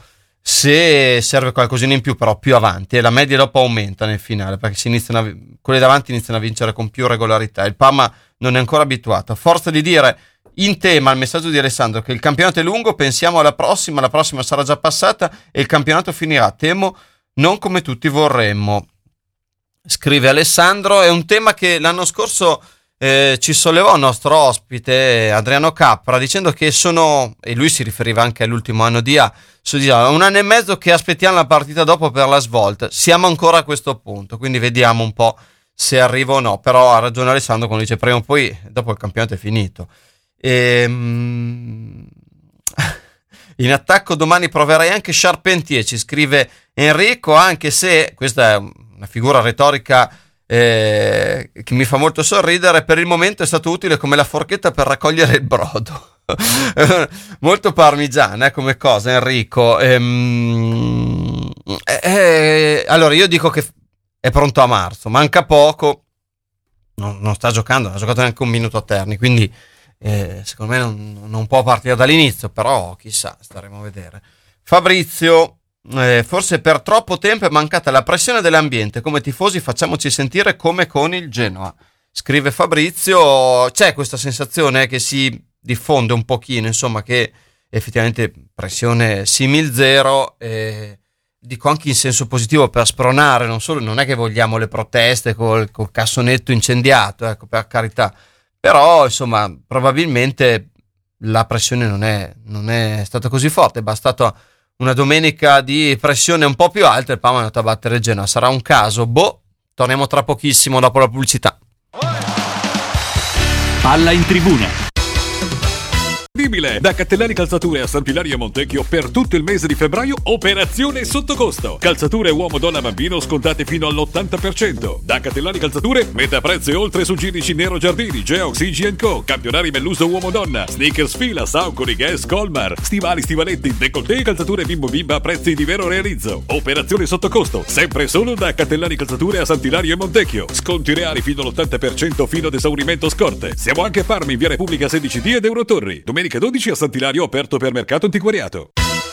se serve qualcosina in più, però più avanti, e la media dopo aumenta nel finale perché si iniziano a, quelli davanti iniziano a vincere con più regolarità. Il Parma non è ancora abituato, a forza di dire in tema al messaggio di Alessandro che il campionato è lungo, pensiamo alla prossima, la prossima sarà già passata e il campionato finirà, temo non come tutti vorremmo. scrive Alessandro. È un tema che l'anno scorso eh, ci sollevò il nostro ospite Adriano Cappra, dicendo che sono, e lui si riferiva anche all'ultimo anno di A, un anno e mezzo che aspettiamo la partita dopo per la svolta. Siamo ancora a questo punto, quindi vediamo un po' se arriva o no. Però ha ragione Alessandro quando dice prima o poi, dopo il campionato è finito. Ehm... In attacco domani proverai anche Charpentier, ci scrive Enrico, anche se questa è una figura retorica eh, che mi fa molto sorridere. Per il momento è stato utile come la forchetta per raccogliere il brodo. Molto parmigiana eh, come cosa, Enrico. Ehm, eh, allora io dico che è pronto a marzo, manca poco, non, non sta giocando, non ha giocato neanche un minuto a Terni, quindi eh, secondo me non, non può partire dall'inizio, però chissà, staremo a vedere. Fabrizio, eh, forse per troppo tempo è mancata la pressione dell'ambiente, come tifosi facciamoci sentire come con il Genoa, scrive Fabrizio. C'è questa sensazione che si diffonde un pochino, insomma, che effettivamente pressione simil zero, eh, dico anche in senso positivo per spronare, non solo, non è che vogliamo le proteste col, col cassonetto incendiato, ecco, per carità, però insomma probabilmente la pressione non è, non è stata così forte, è bastata una domenica di pressione un po' più alta e poi è andato a battere il Genoa. Sarà un caso? Boh, torniamo tra pochissimo dopo la pubblicità. Palla in tribuna. Da Cattellani Calzature a Sant'Ilario e Montecchio per tutto il mese di febbraio, operazione sotto costo. Calzature uomo, donna, bambino scontate fino all'ottanta per cento. Da Cattellani Calzature metà prezzo e oltre su Ginici Nero Giardini, Geox, I G and Co, campionari Melluso uomo donna, sneakers Fila, Saucony, Guess, Colmar, stivali, stivaletti, décolleté e calzature bimbo bimba a prezzi di vero realizzo. Operazione sotto costo, sempre solo da Cattellani Calzature a Sant'Ilario e Montecchio. Sconti reali fino all'ottanta per cento fino ad esaurimento scorte. Siamo anche a Parma in via Repubblica sedici D ed Eurotorri. Domenica dodici a Sant'Ilario aperto per mercato antiquariato.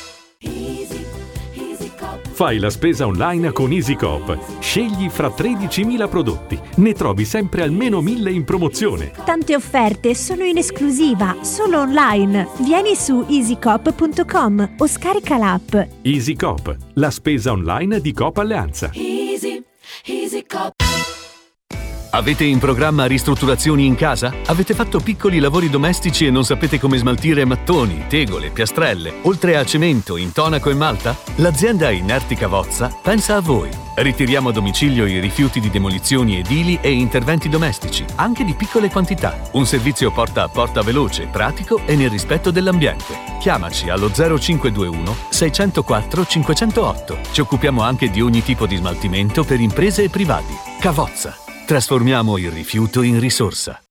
Fai la spesa online con EasyCoop. Scegli fra tredicimila prodotti. Ne trovi sempre almeno mille in promozione. Tante offerte sono in esclusiva, solo online. Vieni su easycoop punto com o scarica l'app. EasyCoop, la spesa online di Coop Alleanza. Easy, EasyCoop. Avete in programma ristrutturazioni in casa? Avete fatto piccoli lavori domestici e non sapete come smaltire mattoni, tegole, piastrelle, oltre a cemento, intonaco e malta? L'azienda Inerti Cavozza pensa a voi. Ritiriamo a domicilio i rifiuti di demolizioni edili e interventi domestici, anche di piccole quantità. Un servizio porta a porta veloce, pratico e nel rispetto dell'ambiente. Chiamaci allo zero cinque due uno sei zero quattro cinque zero otto. Ci occupiamo anche di ogni tipo di smaltimento per imprese e privati. Cavozza. Trasformiamo il rifiuto in risorsa.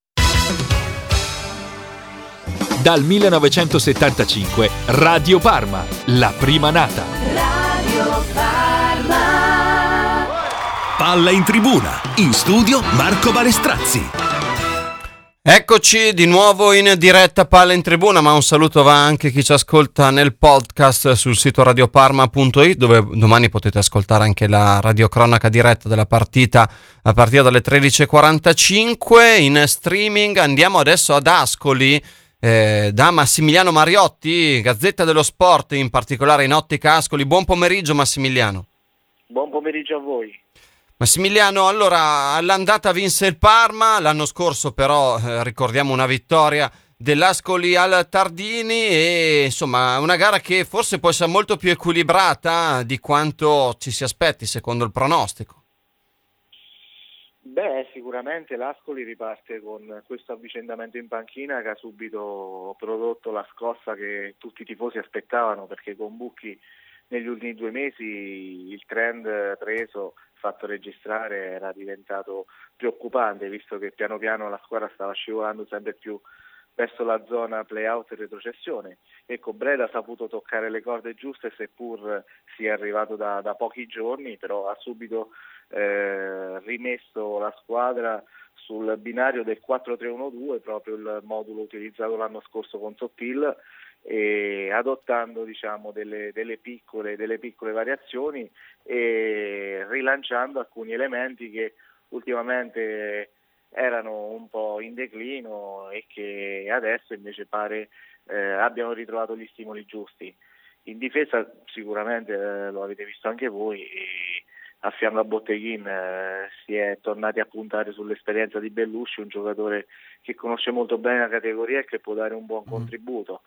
Dal millenovecentosettantacinque Radio Parma, la prima nata. Radio Parma. Palla in tribuna, in studio Marco Balestrazzi. Eccoci di nuovo in diretta Palla in Tribuna, ma un saluto va anche a chi ci ascolta nel podcast sul sito radioparma punto it, dove domani potete ascoltare anche la radiocronaca diretta della partita a partire dalle tredici e quarantacinque in streaming. Andiamo adesso ad Ascoli eh, da Massimiliano Mariotti, Gazzetta dello Sport, in particolare in Ottica Ascoli. Buon pomeriggio Massimiliano. Buon pomeriggio a voi. Massimiliano, allora all'andata vinse il Parma, l'anno scorso però eh, ricordiamo una vittoria dell'Ascoli al Tardini e insomma una gara che forse può essere molto più equilibrata di quanto ci si aspetti secondo il pronostico. Beh, sicuramente l'Ascoli riparte con questo avvicendamento in panchina che ha subito prodotto la scossa che tutti i tifosi aspettavano, perché con Bucchi negli ultimi due mesi il trend preso, fatto registrare, era diventato preoccupante, visto che piano piano la squadra stava scivolando sempre più verso la zona play-out e retrocessione. Ecco, Breda ha saputo toccare le corde giuste, seppur sia arrivato da, da pochi giorni, però ha subito eh, rimesso la squadra sul binario del quattro tre uno due, proprio il modulo utilizzato l'anno scorso con Sottil, e adottando diciamo delle, delle piccole delle piccole variazioni e rilanciando alcuni elementi che ultimamente erano un po' in declino e che adesso invece pare eh, abbiano ritrovato gli stimoli giusti. In difesa sicuramente eh, lo avete visto anche voi, e a fianco a Botteguin eh, si è tornati a puntare sull'esperienza di Bellusci, un giocatore che conosce molto bene la categoria e che può dare un buon mm. contributo.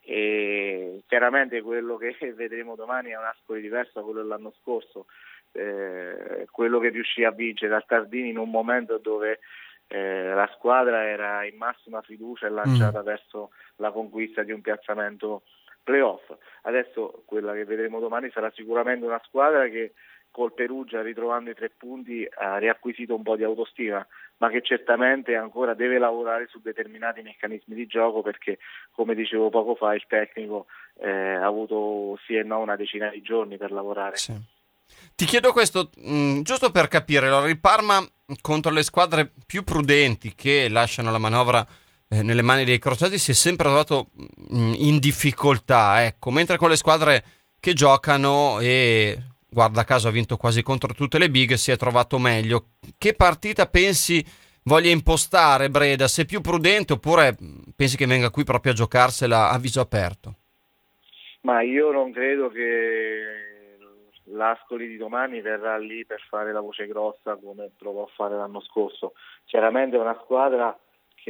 E chiaramente quello che vedremo domani è un Ascoli diverso da quello dell'anno scorso, eh, quello che riuscì a vincere al Tardini in un momento dove eh, la squadra era in massima fiducia e lanciata mm. verso la conquista di un piazzamento playoff. Adesso quella che vedremo domani sarà sicuramente una squadra che col Perugia, ritrovando i tre punti, ha riacquisito un po' di autostima, ma che certamente ancora deve lavorare su determinati meccanismi di gioco, perché, come dicevo poco fa, il tecnico eh, ha avuto sì e no una decina di giorni per lavorare. Sì. Ti chiedo questo mh, giusto per capire, allora, il Parma contro le squadre più prudenti che lasciano la manovra eh, nelle mani dei crociati si è sempre trovato mh, in difficoltà, ecco, mentre con le squadre che giocano e guarda caso ha vinto quasi contro tutte le big, si è trovato meglio. Che partita pensi voglia impostare Breda? Se è più prudente oppure pensi che venga qui proprio a giocarsela a viso aperto? Ma io non credo che l'Ascoli di domani verrà lì per fare la voce grossa come provò a fare l'anno scorso. Chiaramente è una squadra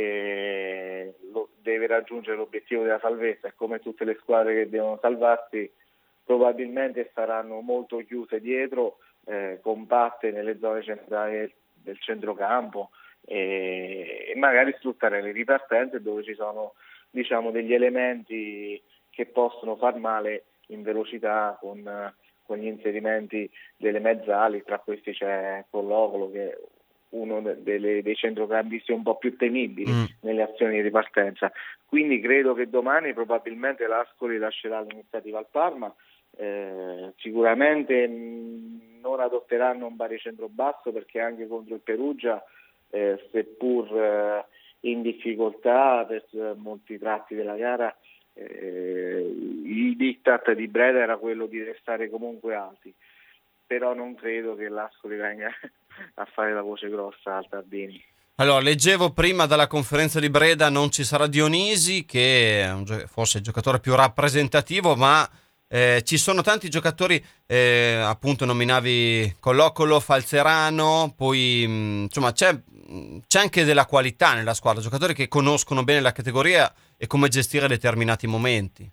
che lo, deve raggiungere l'obiettivo della salvezza, e come tutte le squadre che devono salvarsi probabilmente saranno molto chiuse dietro, eh, compatte nelle zone centrali del centrocampo, e, e magari sfruttare le ripartenze dove ci sono, diciamo, degli elementi che possono far male in velocità con, con gli inserimenti delle mezzali. Tra questi c'è Collocolo, che è uno delle, dei centrocampisti un po' più temibili mm. nelle azioni di ripartenza. Quindi credo che domani probabilmente l'Ascoli lascerà l'iniziativa al Parma. Eh, sicuramente mh, non adotteranno un baricentro basso, perché anche contro il Perugia, eh, seppur eh, in difficoltà per eh, molti tratti della gara, eh, il diktat di Breda era quello di restare comunque alti, però non credo che l'Ascoli venga a fare la voce grossa al Tardini. Allora, leggevo prima dalla conferenza di Breda non ci sarà Dionisi, che è un gio- forse il giocatore più rappresentativo, ma Eh, ci sono tanti giocatori, eh, appunto nominavi Collocolo, Falzerano, poi mh, insomma c'è, c'è anche della qualità nella squadra, giocatori che conoscono bene la categoria e come gestire determinati momenti.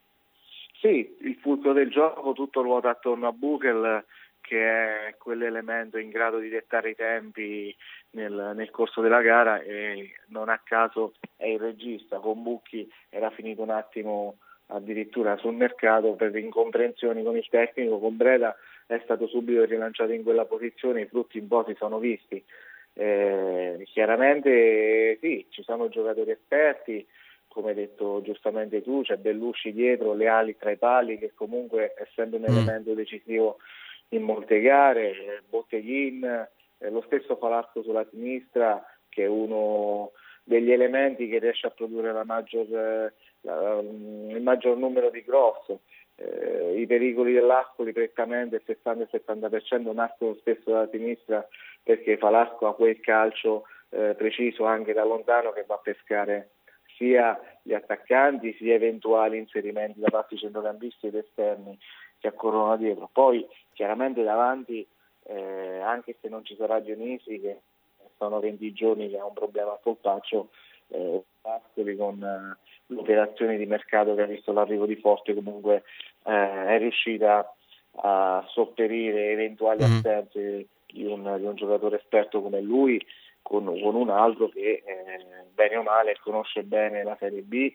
Sì, il fulcro del gioco tutto ruota attorno a Buchel, che è quell'elemento in grado di dettare i tempi nel, nel corso della gara, e non a caso è il regista. Con Bucchi era finito un attimo addirittura sul mercato per incomprensioni con il tecnico. Con Breda è stato subito rilanciato in quella posizione, i frutti un po' si sono visti. Eh, chiaramente sì, ci sono giocatori esperti, come hai detto giustamente tu, c'è Bellusci dietro, le ali tra i pali, che comunque è sempre un mm. elemento decisivo in molte gare, Botteguin, eh, lo stesso Falasco sulla sinistra, che è uno degli elementi che riesce a produrre la maggior, eh, la, il maggior numero di cross. Eh, I pericoli dell'Ascoli prettamente il sessanta settanta per cento nascono spesso dalla sinistra, perché Falasco ha quel calcio eh, preciso anche da lontano che va a pescare sia gli attaccanti sia eventuali inserimenti da parte centrocampisti ed esterni che accorrono dietro. Poi chiaramente davanti, eh, anche se non ci sarà Dionisi, che sono venti giorni che ha un problema al polpaccio, eh, Ascoli con eh, l'operazione di mercato che ha visto l'arrivo di Forte comunque eh, è riuscita a sopperire eventuali mm. assenze di un, di un giocatore esperto come lui, con, con un altro che eh, bene o male conosce bene la Serie B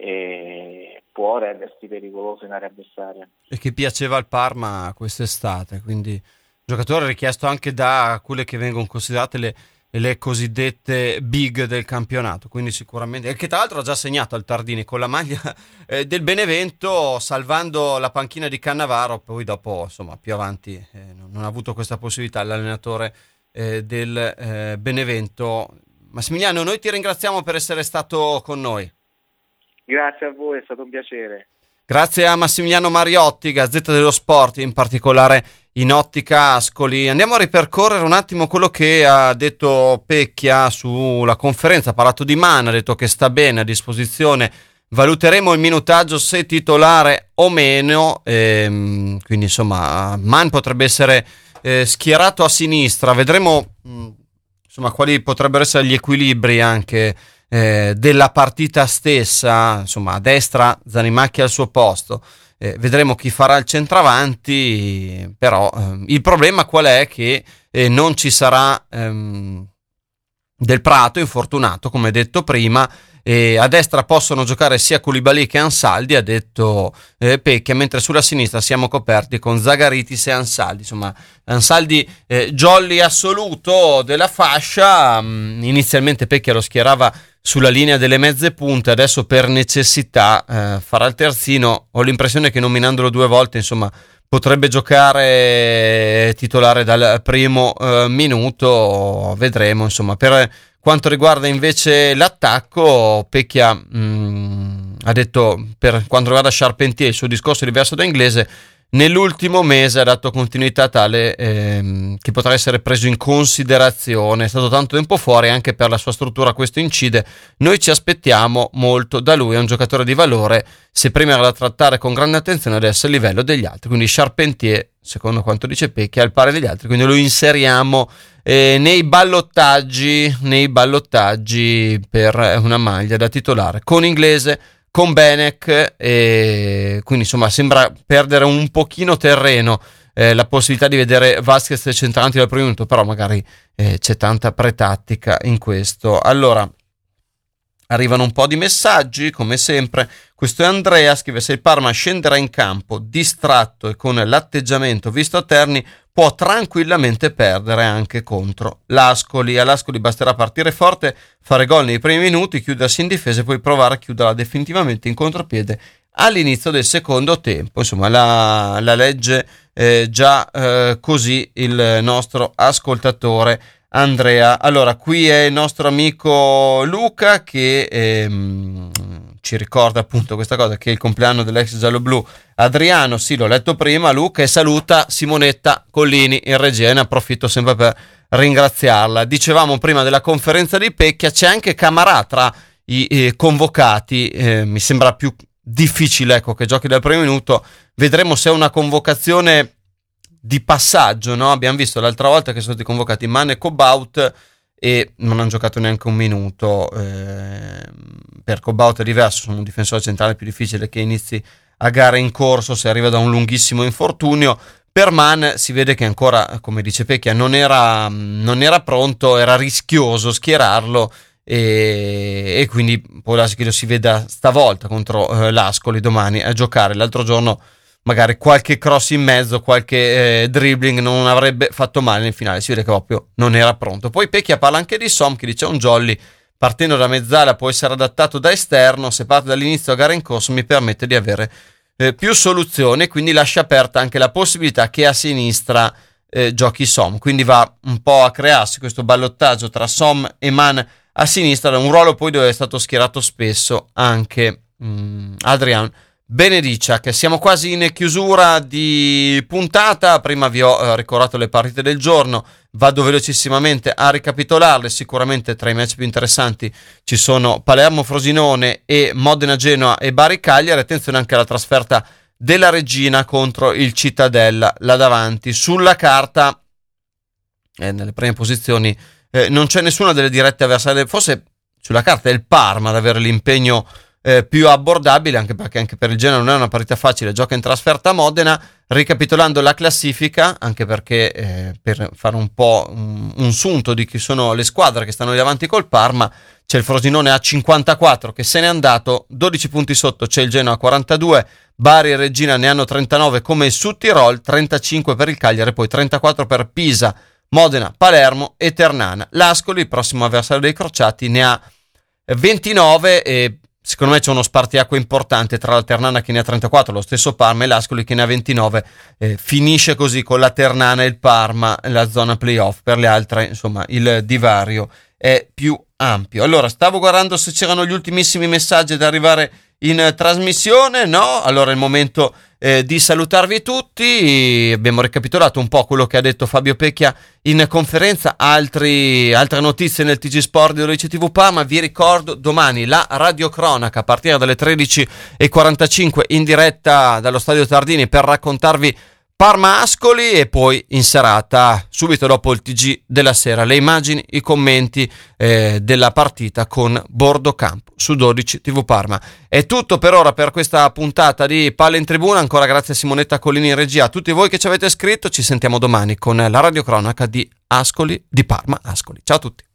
e può rendersi pericoloso in area avversaria. E che piaceva al Parma quest'estate, quindi giocatore richiesto anche da quelle che vengono considerate le, le cosiddette big del campionato, quindi sicuramente, e che tra l'altro ha già segnato al Tardini con la maglia eh, del Benevento, salvando la panchina di Cannavaro. Poi dopo, insomma, più avanti eh, non, non ha avuto questa possibilità l'allenatore eh, del eh, Benevento. Massimiliano, noi ti ringraziamo per essere stato con noi. Grazie a voi, è stato un piacere. Grazie a Massimiliano Mariotti, Gazzetta dello Sport, in particolare in ottica Ascoli. Andiamo a ripercorrere un attimo quello che ha detto Pecchia sulla conferenza. Ha parlato di Man, ha detto che sta bene, a disposizione, valuteremo il minutaggio se titolare o meno, ehm, quindi insomma Man potrebbe essere eh, schierato a sinistra, vedremo mh, insomma quali potrebbero essere gli equilibri anche eh, della partita stessa. Insomma, a destra Zanimacchi al suo posto, eh, vedremo chi farà il centravanti, però eh, il problema qual è? Che eh, non ci sarà ehm, Del Prato, infortunato come detto prima, e a destra possono giocare sia Koulibaly che Ansaldi, ha detto eh, Pecchia, mentre sulla sinistra siamo coperti con Zagaritis e Ansaldi. Insomma, Ansaldi eh, jolly assoluto della fascia. mh, inizialmente Pecchia lo schierava sulla linea delle mezze punte, adesso per necessità eh, farà il terzino. Ho l'impressione che nominandolo due volte, insomma, potrebbe giocare titolare dal primo eh, minuto, vedremo. Insomma, per quanto riguarda invece l'attacco, Pecchia mh, ha detto, per quanto riguarda Charpentier, il suo discorso è diverso da Inglese. Nell'ultimo mese ha dato continuità tale ehm, che potrà essere preso in considerazione. È stato tanto tempo fuori, anche per la sua struttura questo incide. Noi ci aspettiamo molto da lui, è un giocatore di valore. Se prima era da trattare con grande attenzione, adesso è a livello degli altri. Quindi Charpentier, secondo quanto dice Pecchia, è al pari degli altri, quindi lo inseriamo eh, nei ballottaggi, nei ballottaggi per una maglia da titolare con Inglese, con Benek, e quindi insomma sembra perdere un pochino terreno eh, la possibilità di vedere Vasquez centravanti dal primo minuto, però magari eh, c'è tanta pretattica in questo. Allora, arrivano un po' di messaggi, come sempre. Questo è Andrea, scrive: se il Parma scenderà in campo distratto e con l'atteggiamento visto a Terni, può tranquillamente perdere anche contro l'Ascoli. All'Ascoli basterà partire forte, fare gol nei primi minuti, chiudersi in difesa e poi provare a chiuderla definitivamente in contropiede all'inizio del secondo tempo. Insomma, la, la legge eh, già eh, così il nostro ascoltatore Andrea. Allora, qui è il nostro amico Luca che ehm, ci ricorda appunto questa cosa, che è il compleanno dell'ex gialloblu Adriano. Sì, l'ho letto prima, Luca, e saluta Simonetta Collini in regia, e ne approfitto sempre per ringraziarla. Dicevamo prima della conferenza di Pecchia, c'è anche Camarà tra i eh, convocati, eh, mi sembra più difficile, ecco, che giochi dal primo minuto. Vedremo se è una convocazione di passaggio, no? Abbiamo visto l'altra volta che sono stati convocati Mane e Cobaut e non hanno giocato neanche un minuto. Eh, per Cobaut è diverso, sono un difensore centrale più difficile che inizi a gare in corso se arriva da un lunghissimo infortunio. Per Man si vede che ancora, come dice Pecchia, non era, non era pronto, era rischioso schierarlo, e, e quindi può darsi che lo si veda stavolta contro eh, l'Ascoli domani a giocare. L'altro giorno magari qualche cross in mezzo, qualche eh, dribbling non avrebbe fatto male nel finale, si vede che proprio non era pronto. Poi Pecchia parla anche di Som, che dice: un jolly partendo da mezzala può essere adattato da esterno, se parte dall'inizio a gara in corso mi permette di avere eh, più soluzioni, quindi lascia aperta anche la possibilità che a sinistra eh, giochi Som, quindi va un po' a crearsi questo ballottaggio tra Som e Man a sinistra, un ruolo poi dove è stato schierato spesso anche mh, Adrian Benedicia. Che siamo quasi in chiusura di puntata. Prima vi ho eh, ricordato le partite del giorno, vado velocissimamente a ricapitolarle. Sicuramente tra i match più interessanti ci sono Palermo-Frosinone e Modena-Genoa e Bari-Cagliari. Attenzione anche alla trasferta della Reggina contro il Cittadella là davanti. Sulla carta, eh, nelle prime posizioni, eh, non c'è nessuna delle dirette avversarie. Forse sulla carta è il Parma ad avere l'impegno Eh, più abbordabile, anche perché anche per il Genoa non è una partita facile, gioca in trasferta a Modena. Ricapitolando la classifica, anche perché eh, per fare un po' un, un sunto di chi sono le squadre che stanno lì davanti col Parma, c'è il Frosinone a cinquantaquattro che se n'è andato, dodici punti sotto c'è il Genoa a quarantadue, Bari e Reggina ne hanno trentanove come il Südtirol, trentacinque per il Cagliari, poi trentaquattro per Pisa, Modena, Palermo e Ternana. L'Ascoli, il prossimo avversario dei Crociati, ne ha ventinove e secondo me c'è uno spartiacque importante tra la Ternana che ne ha trentaquattro, lo stesso Parma, e l'Ascoli che ne ha ventinove. Eh, finisce così con la Ternana e il Parma la zona playoff. Per le altre, insomma, il divario è più ampio. Allora, stavo guardando se c'erano gli ultimissimi messaggi da arrivare in trasmissione. No? Allora è il momento eh, di salutarvi tutti. Abbiamo ricapitolato un po' quello che ha detto Fabio Pecchia in conferenza. Altri, altre notizie nel T G Sport di Ricci T V Parma. Vi ricordo domani la radiocronaca a partire dalle tredici e quarantacinque in diretta dallo Stadio Tardini per raccontarvi Parma-Ascoli e poi in serata, subito dopo il T G della sera, le immagini, i commenti eh, della partita con Bordo Campo su dodici tivù Parma. È tutto per ora per questa puntata di Palla in Tribuna, ancora grazie a Simonetta Collini in regia, a tutti voi che ci avete scritto, ci sentiamo domani con la radiocronaca di Ascoli, di Parma-Ascoli. Ciao a tutti.